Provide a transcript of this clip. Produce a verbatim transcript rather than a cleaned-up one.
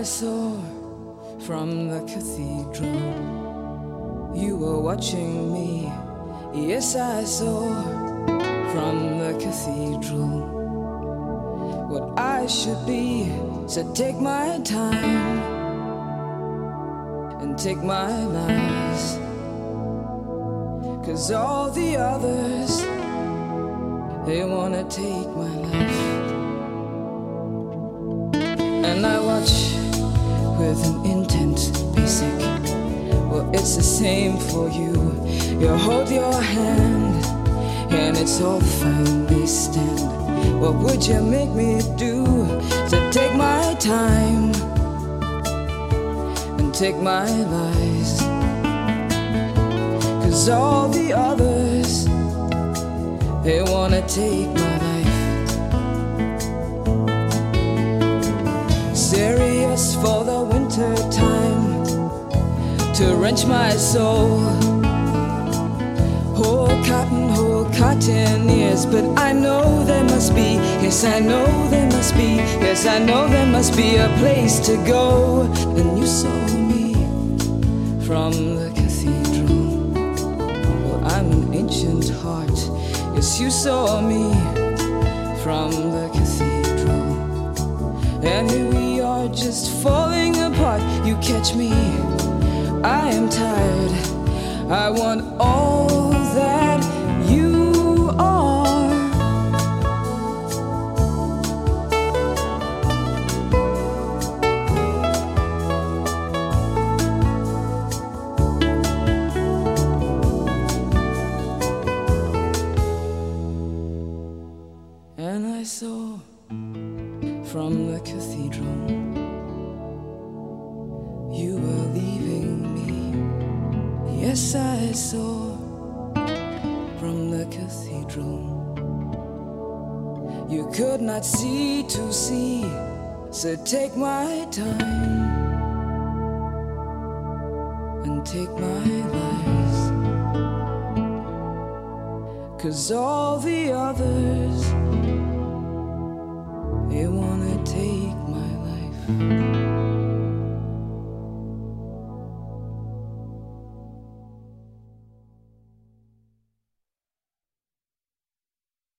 saw from the cathedral. You were watching me, yes, I saw from the cathedral what I should be. So take my time and take my lies, 'cause all the others, they wanna take my life. And I watch with an intent basic. Well, it's the same for you. You hold your hand and it's all fine, they stand. What would you make me do? So take my time and take my lies, 'cause all the others, they wanna take my life. Serious for the winter time, to wrench my soul. Whole cotton, whole cotton ears. But I know there must be, yes, I know there must be, yes, I know there must be a place to go. And you saw me from the cathedral. Well, I'm an ancient heart. Yes, you saw me from the cathedral. And here we are just falling apart. You catch me, I am tired. I want all that you are. And I saw from the cathedral you were leaving me. Yes, I saw from the cathedral. You could not see to see, so take my time and take my lies, 'cause all the others,